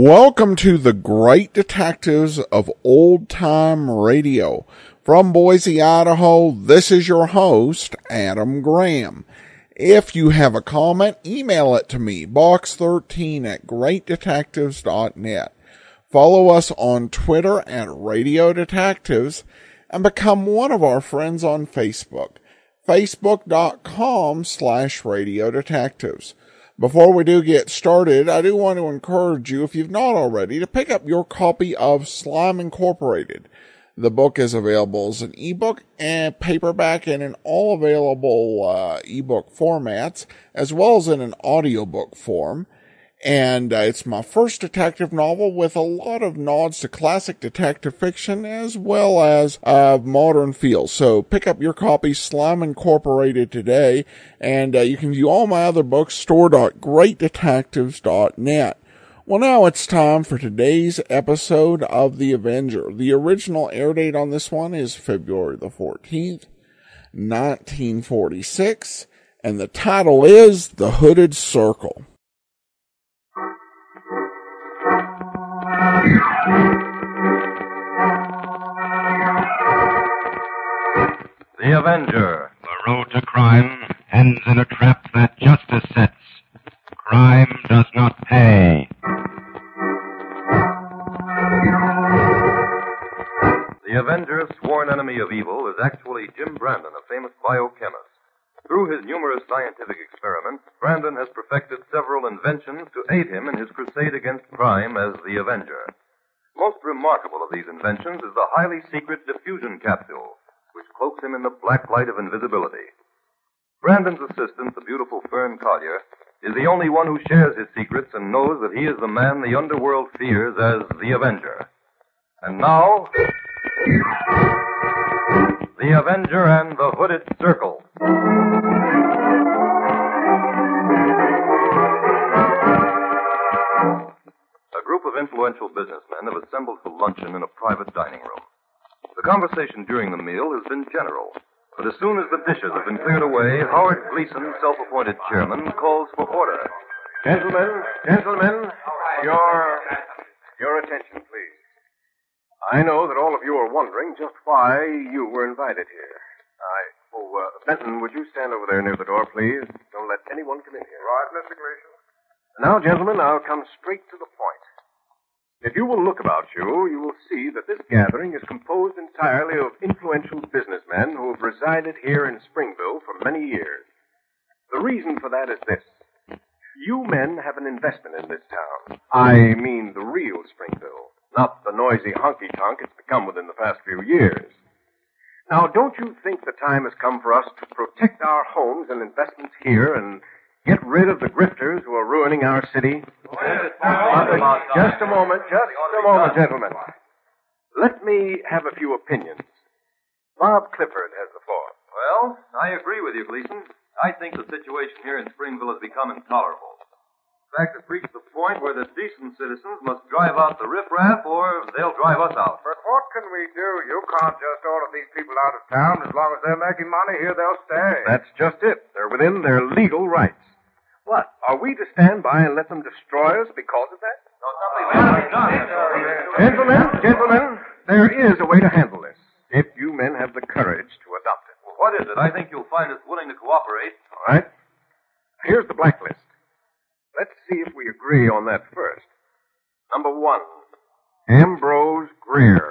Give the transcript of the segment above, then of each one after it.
Welcome to the Great Detectives of Old Time Radio. From Boise, Idaho, this is your host, Adam Graham. If you have a comment, email it to me, box13@greatdetectives.net. Follow us on Twitter at Radio Detectives and become one of our friends on Facebook, facebook.com/Radio Detectives. Before we do get started, I do want to encourage you, if you've not already, to pick up your copy of Slime Incorporated. The book is available as an ebook and paperback and in all available ebook formats, as well as in an audiobook form. And it's my first detective novel with a lot of nods to classic detective fiction as well as modern feels. So pick up your copy, Slime Incorporated, today. And you can view all my other books, store.greatdetectives.net. Well, now it's time for today's episode of The Avenger. The original air date on this one is February the 14th, 1946. And the title is The Hooded Circle. The Avenger. The road to crime ends in a trap that justice sets. Crime does not pay. The Avenger, sworn enemy of evil, is actually Jim Brandon, a famous biochemist. Through his numerous scientific experiments, Brandon has perfected several inventions to aid him in his crusade against crime as the Avenger. Most remarkable of these inventions is the highly secret diffusion capsule, which cloaks him in the black light of invisibility. Brandon's assistant, the beautiful Fern Collier, is the only one who shares his secrets and knows that he is the man the underworld fears as the Avenger. And now, The Avenger and the Hooded Circle. A group of influential businessmen have assembled for luncheon in a private dining room. The conversation during the meal has been general, but as soon as the dishes have been cleared away, Howard Gleason, self-appointed chairman, calls for order. Gentlemen, your attention, please. I know that all of you are wondering just why you were invited here. Benton, would you stand over there near the door, please? Don't let anyone come in here. Right, Mr. Gleason. Now, gentlemen, I'll come straight to the point. If you will look about you, you will see that this gathering is composed entirely of influential businessmen who have resided here in Springville for many years. The reason for that is this. You men have an investment in this town. I mean the real Springville, not the noisy honky-tonk it's become within the past few years. Now, don't you think the time has come for us to protect our homes and investments here and get rid of the grifters who are ruining our city? Just a moment, gentlemen. Let me have a few opinions. Bob Clifford has the floor. Well, I agree with you, Gleason. I think the situation here in Springville has become intolerable. In fact, it's reached the point where the decent citizens must drive out the riffraff or they'll drive us out. But what can we do? You can't just order these people out of town. As long as they're making money here, they'll stay. That's just it. They're within their legal rights. What? Are we to stand by and let them destroy us because of that? No, something must be done. Gentlemen, there is a way to handle this, if you men have the courage to adopt it. Well, what is it? I think you'll find us willing to cooperate. All right. Here's the blacklist. Let's see if we agree on that first. Number 1, Ambrose Greer.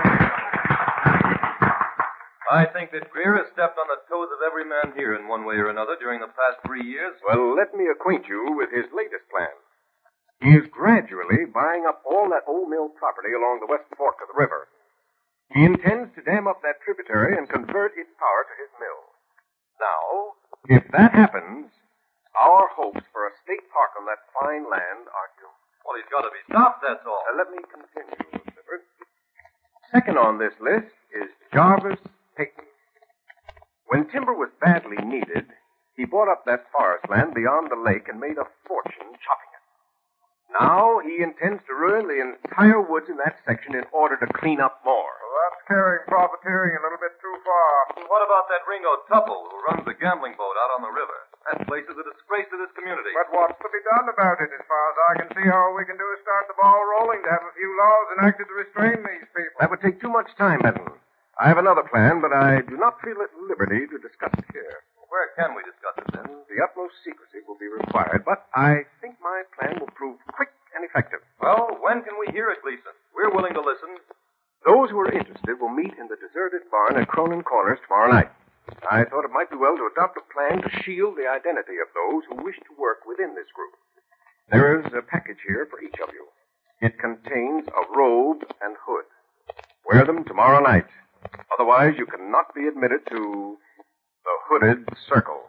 I think that Greer has stepped on the toes of every man here in one way or another during the past 3 years. Well, let me acquaint you with his latest plan. He is gradually buying up all that old mill property along the west fork of the river. He intends to dam up that tributary and convert its power to his mill. Now, if that happens, our hopes for a state park on that fine land are doomed. Well, he's got to be stopped, that's all. Let me continue, Clifford. Second on this list is Jarvis Peyton. When timber was badly needed, he bought up that forest land beyond the lake and made a fortune chopping it. Now he intends to ruin the entire woods in that section in order to clean up more. Well, that's carrying profiteering a little bit too far. What about that Ringo Tupple who runs the gambling boat out on the river? That place is a disgrace to this community. But what's to be done about it? As far as I can see, all we can do is start the ball rolling to have a few laws enacted to restrain these people. That would take too much time, Benton. I have another plan, but I do not feel at liberty to discuss it here. Where can we discuss it, then? The utmost secrecy will be required, but I think my plan will prove quick and effective. Well, when can we hear it, Gleason? We're willing to listen. Those who are interested will meet in the deserted barn at Cronin Corners tomorrow night. I thought it might be well to adopt a plan to shield the identity of those who wish to work within this group. There is a package here for each of you. It contains a robe and hood. Wear them tomorrow night. Otherwise, you cannot be admitted to the Hooded Circle.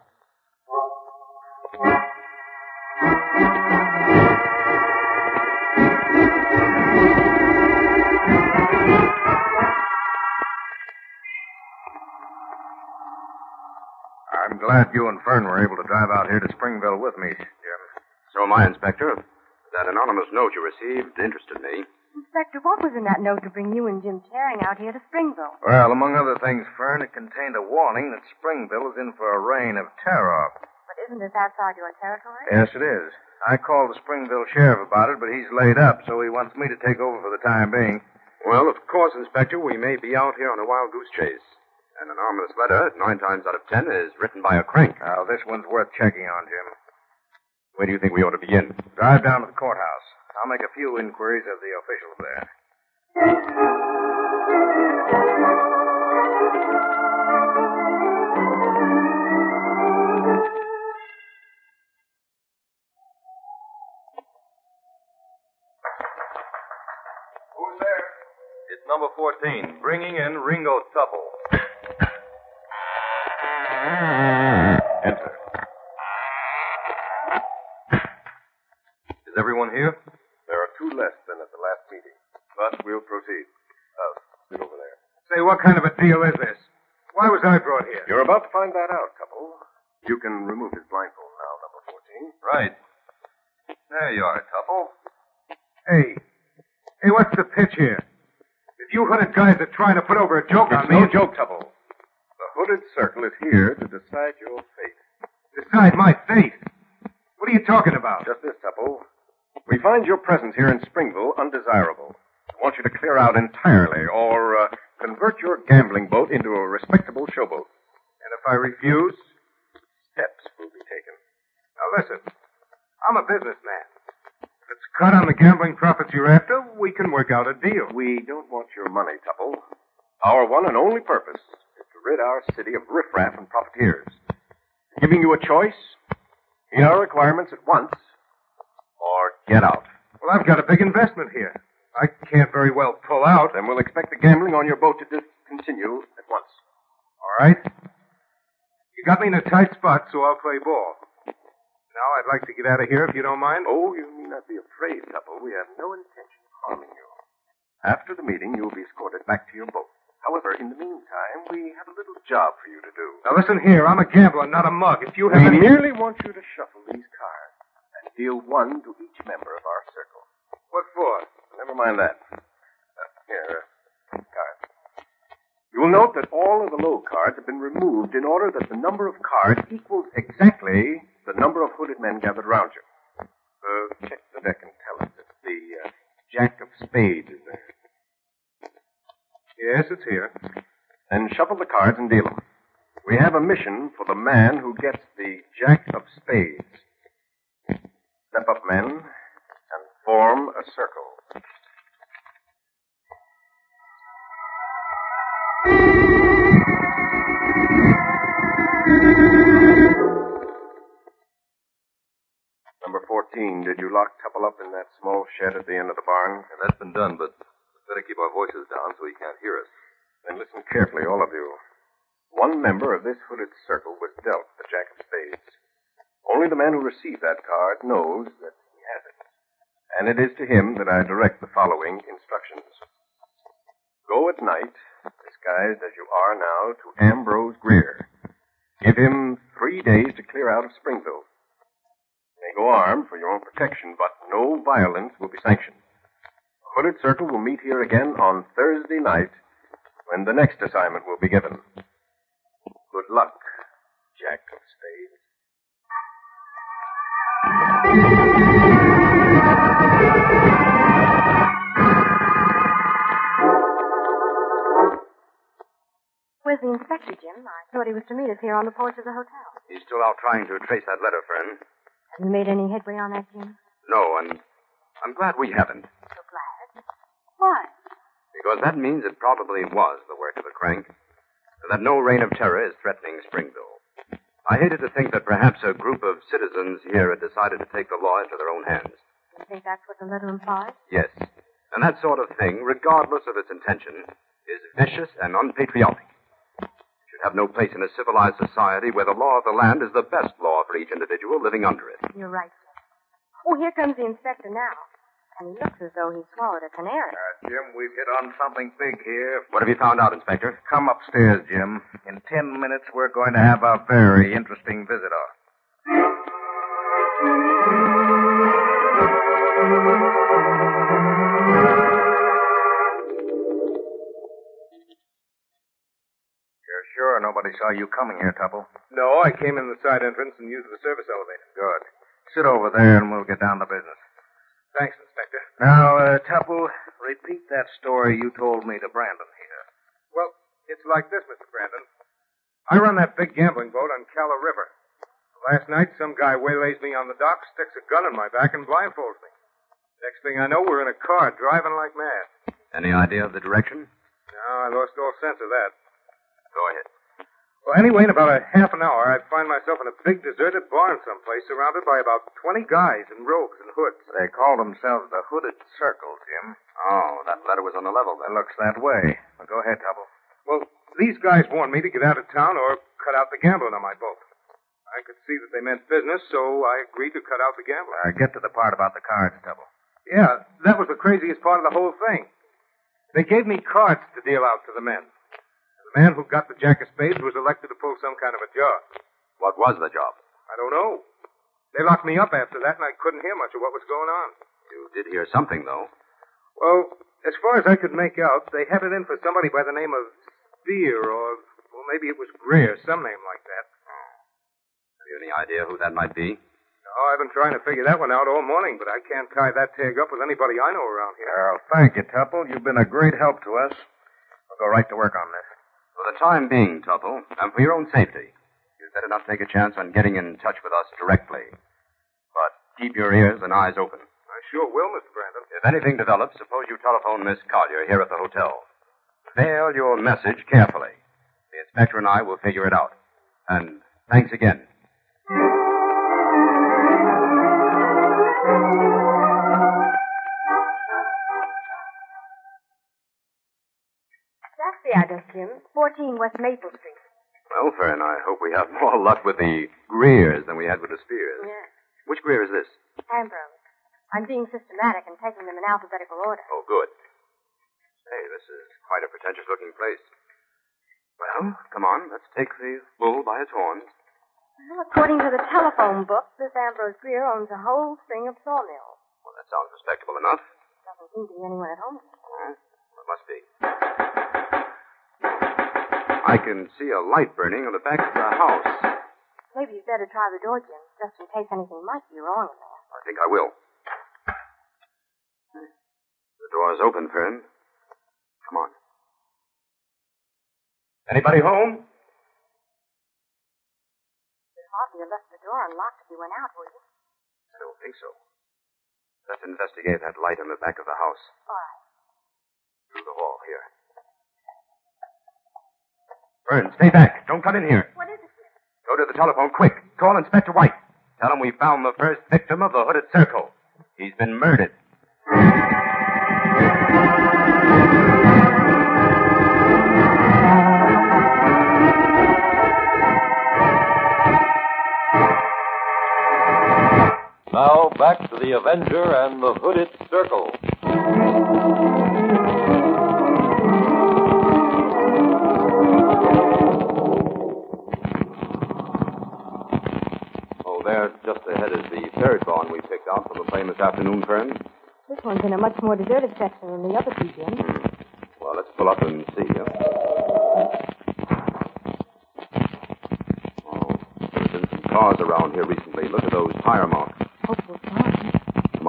I'm glad you and Fern were able to drive out here to Springville with me, Jim. So am I, Inspector. That anonymous note you received interested me. Inspector, what was in that note to bring you and Jim Charing out here to Springville? Well, among other things, Fern, it contained a warning that Springville is in for a reign of terror. But isn't this outside your territory? Yes, it is. I called the Springville sheriff about it, but he's laid up, so he wants me to take over for the time being. Well, of course, Inspector, we may be out here on a wild goose chase. An anonymous letter, 9 times out of 10, is written by a crank. Now, this one's worth checking on, Jim. Where do you think we ought to begin? Drive down to the courthouse. I'll make a few inquiries of the officials there. Who's there? It's number 14, bringing in Ringo Tupple. Enter. Is everyone here? There are 2 less than at the last meeting, but we'll proceed. Sit over there. Say, what kind of a deal is this? Why was I brought here? You're about to find that out, couple. You can remove his blindfold now, number 14. Right. There you are, Tupple. Hey, what's the pitch here? If you hooded guys are trying to put over a joke on It's me... no joke, Tupple. The Hooded Circle is here to decide your fate. Decide my fate? What are you talking about? Just this, Tupple. We find your presence here in Springville undesirable. We want you to clear out entirely or convert your gambling boat into a respectable showboat. And if I refuse? Steps will be taken. Now listen, I'm a businessman. If it's cut on the gambling profits you're after, we can work out a deal. We don't want your money, Tupple. Our one and only purpose is to rid our city of riffraff and profiteers. Giving you a choice, meet our requirements at once, or get out. Well, I've got a big investment here. I can't very well pull out. Then we'll expect the gambling on your boat to discontinue at once. All right. You got me in a tight spot, so I'll play ball. Now, I'd like to get out of here if you don't mind. Oh, you need not be afraid, Tupple. We have no intention of harming you. After the meeting, you'll be escorted back to your boat. However, in the meantime, we have a little job for you to do. Now, listen here. I'm a gambler, not a mug. If you We have any... merely want you to shuffle these cards and deal 1 to each member of our circle. What for? Never mind that. Here, cards. You will note that all of the low cards have been removed in order that the number of cards equals exactly the number of hooded men gathered around you. Check the deck and tell us if the Jack of Spades is there. Yes, it's here. Then shuffle the cards and deal them. We have a mission for the man who gets the Jack of Spades. Step up, men, and form a circle. Number 14, did you lock Tupple up in that small shed at the end of the barn? And that's been done, but we better keep our voices down so he can't hear us. Then listen carefully, all of you. One member of this hooded circle was dealt the Jack of Spades. Only the man who received that card knows that he has it. And it is to him that I direct the following instructions. Go at night, disguised as you are now, to Ambrose Greer. Give him 3 days to clear out of Springville. You may go armed for your own protection, but no violence will be sanctioned. The Hooded Circle will meet here again on Thursday night, when the next assignment will be given. Good luck, Jack of Spades. Where's the inspector, Jim? I thought he was to meet us here on the porch of the hotel. He's still out trying to trace that letter, Fern. Have you made any headway on that, Jim? No, and I'm glad we haven't. So glad. Why? Because that means it probably was the work of the crank. And that no reign of terror is threatening Springville. I hated to think that perhaps a group of citizens here had decided to take the law into their own hands. You think that's what the letter implies? Yes. And that sort of thing, regardless of its intention, is vicious and unpatriotic. It should have no place in a civilized society where the law of the land is the best law for each individual living under it. You're right, Jim. Oh, here comes the inspector now. And he looks as though he swallowed a canary. Jim, we've hit on something big here. What have you found out, Inspector? Come upstairs, Jim. In 10 minutes, we're going to have a very interesting visitor. You're sure nobody saw you coming here, Tupple? No, I came in the side entrance and used the service elevator. Good. Sit over there and we'll get down to business. Thanks, Inspector. Now, Tupple, repeat that story you told me to Brandon here. Well, it's like this, Mr. Brandon. I run that big gambling boat on Calla River. Last night, some guy waylays me on the dock, sticks a gun in my back, and blindfolds me. Next thing I know, we're in a car driving like mad. Any idea of the direction? No, I lost all sense of that. Go ahead. Well, anyway, in about a half an hour, I'd find myself in a big deserted barn someplace surrounded by about 20 guys in robes and hoods. They call themselves the Hooded Circle, Jim. Oh, that letter was on the level then. It looks that way. Well, go ahead, Tupple. Well, these guys warned me to get out of town or cut out the gambling on my boat. I could see that they meant business, so I agreed to cut out the gambling. Get to the part about the cards, Tupple. Yeah, that was the craziest part of the whole thing. They gave me cards to deal out to the men. The man who got the jack of spades was elected to pull some kind of a job. What was the job? I don't know. They locked me up after that, and I couldn't hear much of what was going on. You did hear something, though. Well, as far as I could make out, they had it in for somebody by the name of Spear, or well, maybe it was Greer, some name like that. Have you any idea who that might be? No, I've been trying to figure that one out all morning, but I can't tie that tag up with anybody I know around here. Well, thank you, Tupple. You've been a great help to us. We'll go right to work on this. For the time being, Tupple, and for your own safety, you'd better not take a chance on getting in touch with us directly. But keep your ears and eyes open. I sure will, Mr. Brandon. If anything develops, suppose you telephone Miss Collier here at the hotel. Veil your message carefully. The inspector and I will figure it out. And thanks again. That's the address, Jim. 14 West Maple Street. Well, Fern, I hope we have more luck with the Greers than we had with the Spears. Yes. Which Greer is this? Ambrose. I'm being systematic and taking them in alphabetical order. Oh, good. Hey, this is quite a pretentious-looking place. Well, come on, let's take the bull by its horns. Well, according to the telephone book, this Ambrose Greer owns a whole string of sawmills. Well, that sounds respectable enough. Doesn't seem to be anyone at home. Oh, it must be. I can see a light burning on the back of the house. Maybe you'd better try the door, Jim, just in case anything might be wrong in there. I think I will. The door's open, Fern. Come on. Anybody home? You'd hardly have left the door unlocked if you went out, would you? I don't think so. Let's investigate that light on the back of the house. All right. Through the hall, here. Fern, stay back. Don't come in here. What is it, Jim? Go to the telephone, quick. Call Inspector White. Tell him we found the first victim of the Hooded Circle. He's been murdered. Now, back to the Avenger and the Hooded Circle. Oh, there, just ahead is the third barn we picked out from the plane this afternoon, Fern. This one's in a much more deserted section than the other two, Jim. Well, let's pull up and see. Oh, there's been some cars around here recently. Look at those tire marks.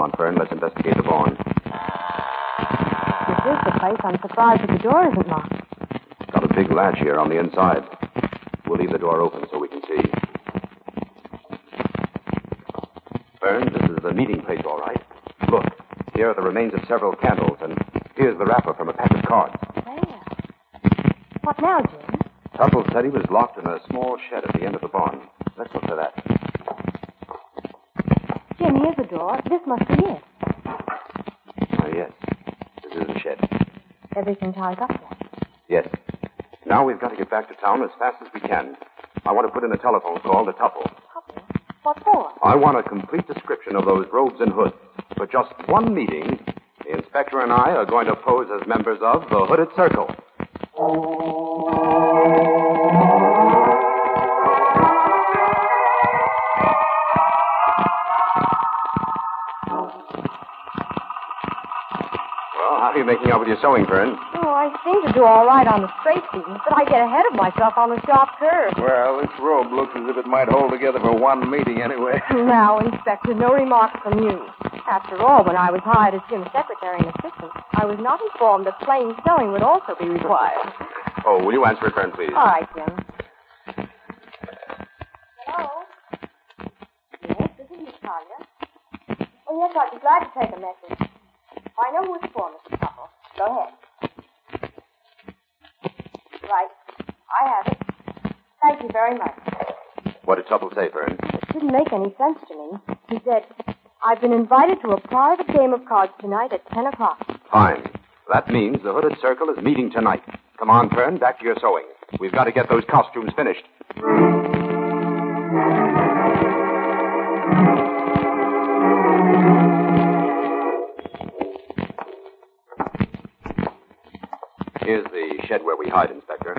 on, Fern. Let's investigate the barn. This is the place. I'm surprised that the door isn't locked. It's got a big latch here on the inside. We'll leave the door open so we can see. Fern, this is the meeting place, all right. Look, here are the remains of several candles, and here's the wrapper from a pack of cards. There. What now, Jim? Tuttle said he was locked in a small shed at the end of the barn. Let's look for that. Jim, here's the door. This must be it. Yes. This is the shed. Everything tied up there. Yes. Now we've got to get back to town as fast as we can. I want to put in a telephone call to Tupple. Tupple? What for? I want a complete description of those robes and hoods. For just one meeting, the inspector and I are going to pose as members of the Hooded Circle. How are you making out with your sewing, Fern? Oh, I seem to do all right on the straight seams, but I get ahead of myself on the sharp curves. Well, this robe looks as if it might hold together for one meeting anyway. Now, Inspector, no remarks from you. After all, when I was hired as Jim's secretary and assistant, I was not informed that plain sewing would also be required. Oh, will you answer it, Fern, please? All right, Jim. Hello? Yes, this is Miss Tanya. Oh, yes, I'd be glad to take a message. I know who it's for, Mr. Tupple. Go ahead. Right. I have it. Thank you very much. What did Tupple say, Fern? It didn't make any sense to me. He said, I've been invited to a private game of cards tonight at 10 o'clock. Fine. That means the Hooded Circle is meeting tonight. Come on, Fern, back to your sewing. We've got to get those costumes finished. Here's the shed where we hide, Inspector.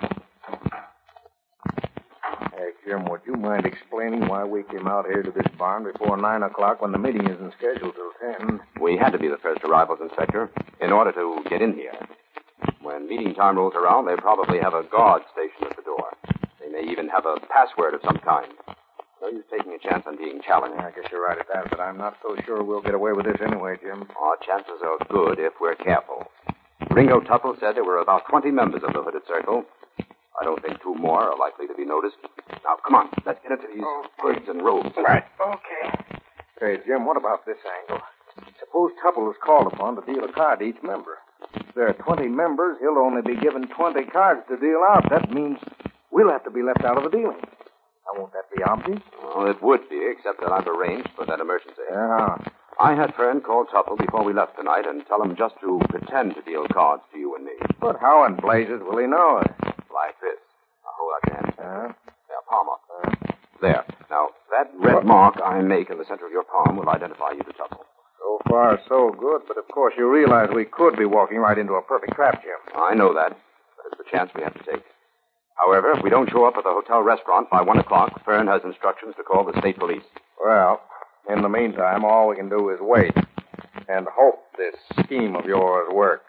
Hey, Jim, would you mind explaining why we came out here to this barn before 9 o'clock when the meeting isn't scheduled till 10? We had to be the first arrivals, Inspector, in order to get in here. When meeting time rolls around, they probably have a guard stationed at the door. They may even have a password of some kind. No use taking a chance on being challenged. I guess you're right at that, but I'm not so sure we'll get away with this anyway, Jim. Our chances are good if we're careful. Ringo Tupple said there were about 20 members of the Hooded Circle. I don't think 2 more are likely to be noticed. Now, come on. Let's get into these hoods and robes. Right. Okay. Hey, Jim, what about this angle? Suppose Tupple is called upon to deal a card to each member. If there are 20 members, he'll only be given 20 cards to deal out. That means we'll have to be left out of the dealing. Now, won't that be obvious? Well, it would be, except that I've arranged for that emergency. Yeah. I had Fern call Tupple before we left tonight and tell him just to pretend to deal cards to you and me. But how in blazes will he know it? Like this. Now, hold out your hand. Yeah, palm up. There. Now, that red mark I make in the center of your palm will identify you to Tupple. So far, so good. But, of course, you realize we could be walking right into a perfect trap, Jim. I know that. But it's the chance we have to take. However, if we don't show up at the hotel restaurant by 1 o'clock, Fern has instructions to call the state police. Well, in the meantime, all we can do is wait and hope this scheme of yours works.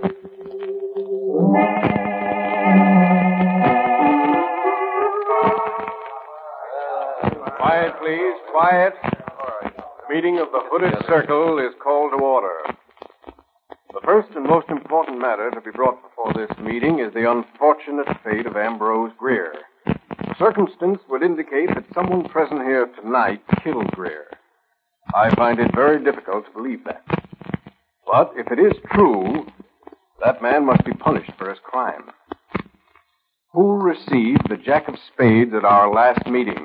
Quiet, please. Quiet. The meeting of the Hooded Circle is called to order. The first and most important matter to be brought before this meeting is the unfortunate fate of Ambrose Greer. The circumstance would indicate that someone present here tonight killed Greer. I find it very difficult to believe that. But if it is true, that man must be punished for his crime. Who received the Jack of Spades at our last meeting?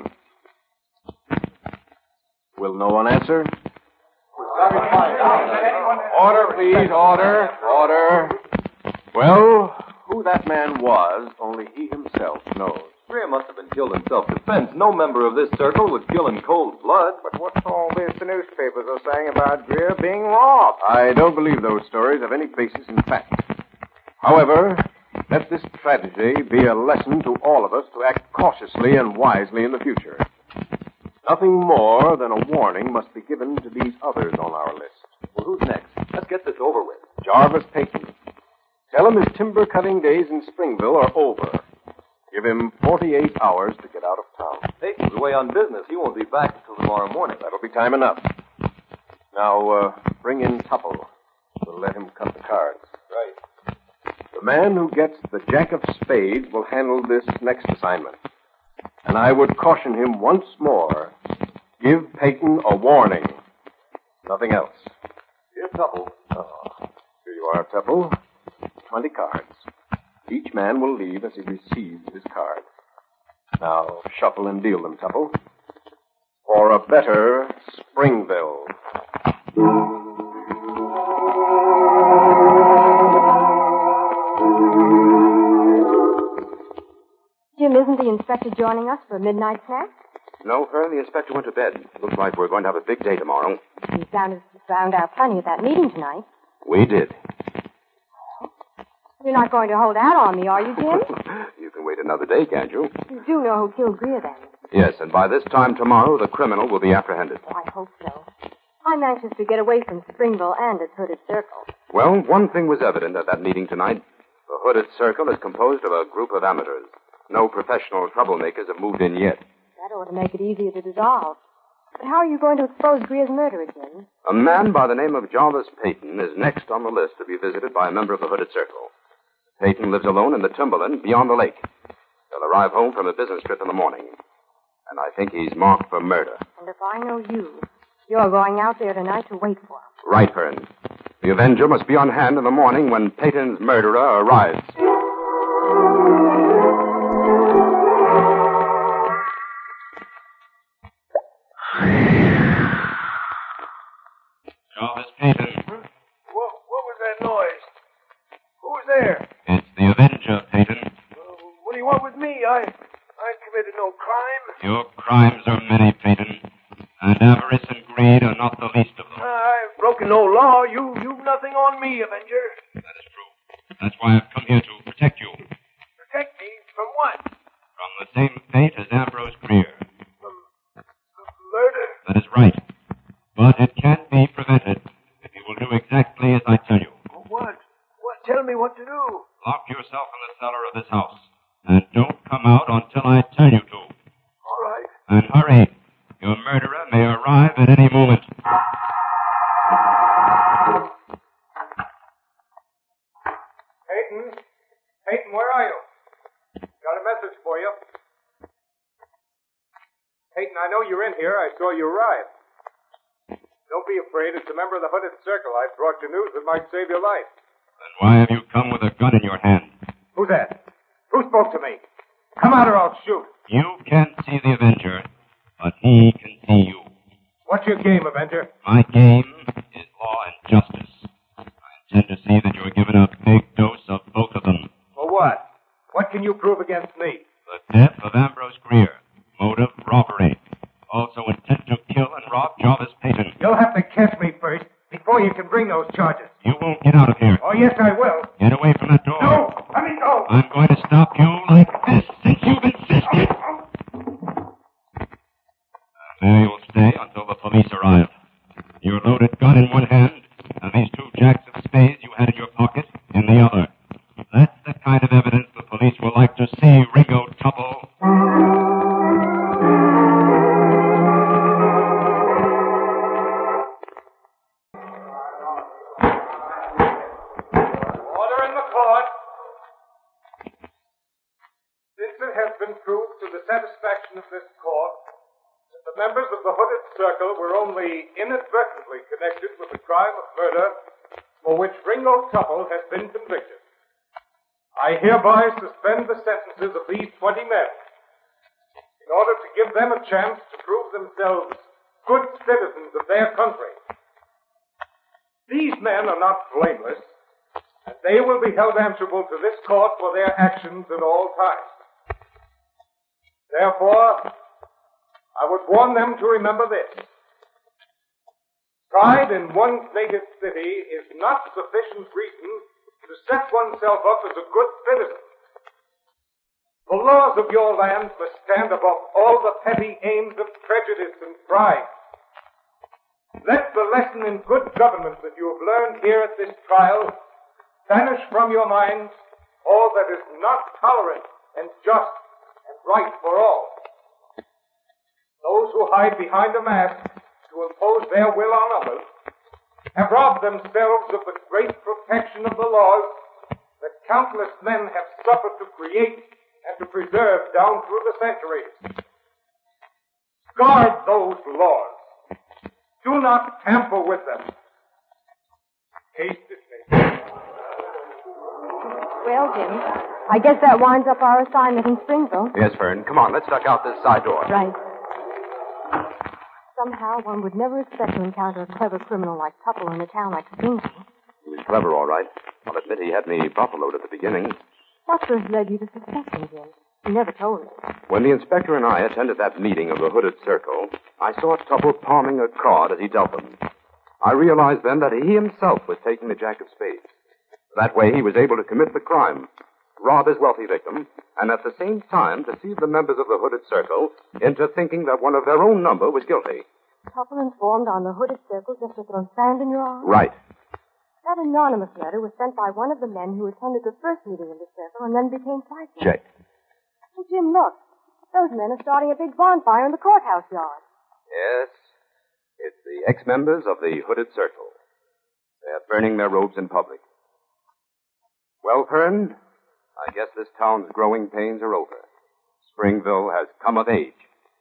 Will no one answer? Order, please, order, order. Well, who that man was, only he himself knows. Greer must have been killed in self-defense. No member of this circle would kill in cold blood. But what's all this the newspapers are saying about Greer being robbed? I don't believe those stories have any basis in fact. However, let this tragedy be a lesson to all of us to act cautiously and wisely in the future. Nothing more than a warning must be given to these others on our list. Well, who's next? Let's get this over with. Jarvis Payton. Tell him his timber-cutting days in Springville are over. Give him 48 hours to get out of town. Peyton's away on business. He won't be back until tomorrow morning. That'll be time enough. Now, bring in Tupple. We'll let him cut the cards. Right. The man who gets the jack of spades will handle this next assignment. And I would caution him once more. Give Peyton a warning. Nothing else. Here, Tupple. Oh, here you are, Tupple. 20 cards. Each man will leave as he receives his card. Now, shuffle and deal them, Tupple. For a better Springville. Jim, isn't the inspector joining us for a midnight snack? No, Fern, the inspector went to bed. Looks like we're going to have a big day tomorrow. We found out plenty at that meeting tonight. We did. You're not going to hold out on me, are you, Jim? You can wait another day, can't you? You do know who killed Greer, then? Yes, and by this time tomorrow, the criminal will be apprehended. Oh, I hope so. I'm anxious to get away from Springville and its hooded circle. Well, one thing was evident at that meeting tonight. The hooded circle is composed of a group of amateurs. No professional troublemakers have moved in yet. That ought to make it easier to dissolve. But how are you going to expose Greer's murderer, Jim? A man by the name of Jarvis Peyton is next on the list to be visited by a member of the hooded circle. Peyton lives alone in the timberland beyond the lake. He'll arrive home from a business trip in the morning. And I think he's marked for murder. And if I know you, you're going out there tonight to wait for him. Right, Fern. The Avenger must be on hand in the morning when Peyton's murderer arrives. Jarvis Peyton. What was that noise? Who was there? It's the Avenger, Peyton. What do you want with me? I committed no crime. Your crimes are many, Peyton. And avarice and greed are not the least of them. I've broken no law. You've nothing on me, Avenger. That is true. That's why I've come here to protect you. Protect me from what? From the same fate as Ambrose Greer. From murder? That is right. But it can't be prevented if you will do exactly as I tell you. What? Tell me what to do. Lock yourself in the cellar of this house. And don't come out until I tell you to. All right. And hurry. Your murderer may arrive at any moment. Peyton, where are you? Got a message for you. Peyton, I know you're in here. I saw you arrive. Don't be afraid. It's a member of the hooded circle. I brought you news that might save your life. Then why have you come with a gun in your hand? Who's that? Who spoke to me? Come out or I'll shoot. You can't see the Avenger, but he can see you. What's your game, Avenger? My game is law and justice. I intend to see that you're given a big dose of both of them. For what? What can you prove against me? The death of Ambrose Greer. Motive, robbery. Also intent to kill and rob Jarvis Peyton. You'll have to catch me first before you can bring those charges. You won't get out of here. Oh, yes, I will. Get away from that door. No! Let me go! I'm going to stop you like this since you've insisted. There you'll stay until the police arrive. Your loaded gun in one hand, and these 2 jacks of spades you had in your pocket in the other. That's the kind of evidence the police will like to see, Ringo Tupple. Order in the court. Since it has been proved to the satisfaction of this court that the members of the hooded circle were only inadvertently connected with the crime of murder for which Ringo Tupple has been convicted, I hereby suspend the sentences of these 20 men in order to give them a chance to prove themselves good citizens of their country. These men are not blameless, and they will be held answerable to this court for their actions at all times. Therefore, I would warn them to remember this. Pride in one's native city is not sufficient reason to set oneself up as a good citizen. The laws of your land must stand above all the petty aims of prejudice and pride. Let the lesson in good government that you have learned here at this trial banish from your minds all that is not tolerant and just and right for all. Those who hide behind a mask to impose their will on others have robbed themselves of the great protection of the laws that countless men have suffered to create and to preserve down through the centuries. Guard those laws. Do not tamper with them. Haste is made. Well, Jim, I guess that winds up our assignment in Springville. Yes, Fern. Come on, let's duck out this side door. Right. Somehow one would never expect to encounter a clever criminal like Tupple in a town like Springville. He was clever, all right. I'll admit he had me buffaloed at the beginning. What first led you to suspect him, Jim? You never told me. When the inspector and I attended that meeting of the Hooded Circle, I saw Tupple palming a card as he dealt them. I realized then that he himself was taking the jack of spades. That way he was able to commit the crime, rob his wealthy victim, and at the same time deceive the members of the Hooded Circle into thinking that one of their own number was guilty. Tupple informed on the Hooded Circle just to throw sand in your arm? Right. That anonymous letter was sent by one of the men who attended the first meeting of the circle and then became frightened. Jay. Well, Jim, look. Those men are starting a big bonfire in the courthouse yard. Yes. It's the ex-members of the Hooded Circle. They're burning their robes in public. Well, Fern, I guess this town's growing pains are over. Springville has come of age.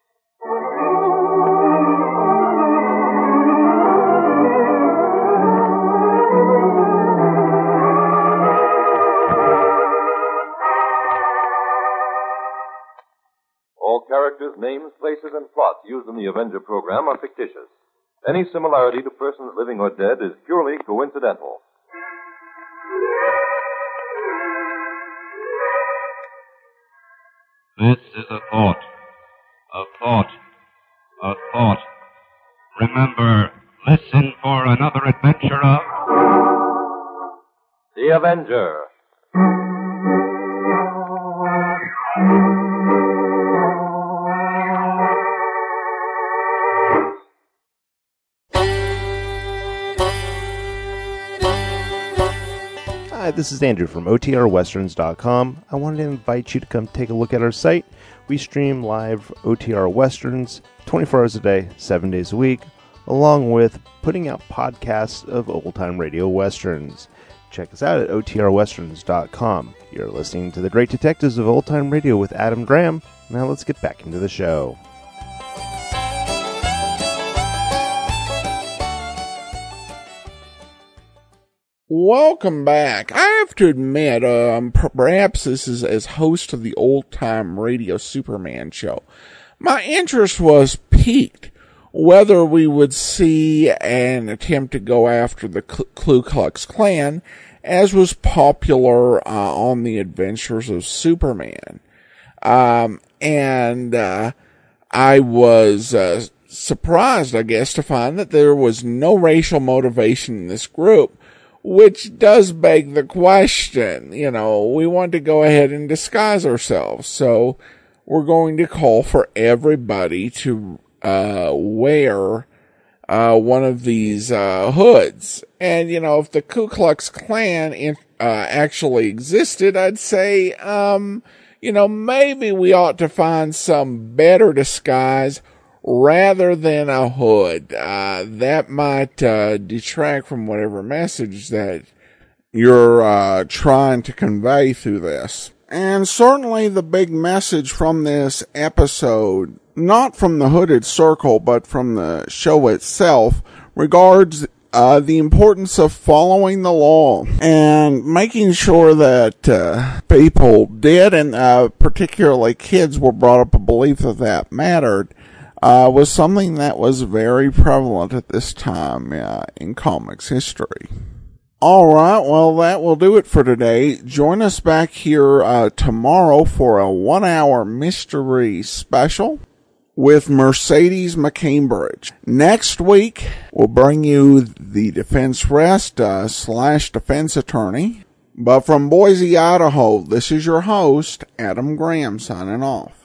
All characters, names, places, and plots used in the Avenger program are fictitious. Any similarity to persons living or dead is purely coincidental. This is a thought. A thought. A thought. Remember, listen for another adventure of... The Avenger. Hi, this is Andrew from OTRWesterns.com. I wanted to invite you to come take a look at our site. We stream live OTR Westerns 24 hours a day, 7 days a week, along with putting out podcasts of old-time radio westerns. Check us out at OTRWesterns.com. You're listening to The Great Detectives of Old Time Radio with Adam Graham. Now let's get back into the show. Welcome back. I have to admit, perhaps this is as host of the Old Time Radio Superman show. My interest was piqued whether we would see an attempt to go after the Ku Klux Klan, as was popular on the Adventures of Superman. I was surprised, I guess, to find that there was no racial motivation in this group, which does beg the question. You know, we want to go ahead and disguise ourselves, so we're going to call for everybody to wear one of these hoods. And, you know, if the Ku Klux Klan actually existed, I'd say, you know, maybe we ought to find some better disguise rather than a hood. That might detract from whatever message that you're trying to convey through this. And certainly the big message from this episode, not from the Hooded Circle, but from the show itself, regards the importance of following the law and making sure that people did, and particularly kids, were brought up a belief that mattered. Was something that was very prevalent at this time in comics history. All right, well, that will do it for today. Join us back here tomorrow for a 1-hour mystery special with Mercedes McCambridge. Next week, we'll bring you the Defense Rest / Defense Attorney. But from Boise, Idaho, this is your host, Adam Graham, signing off.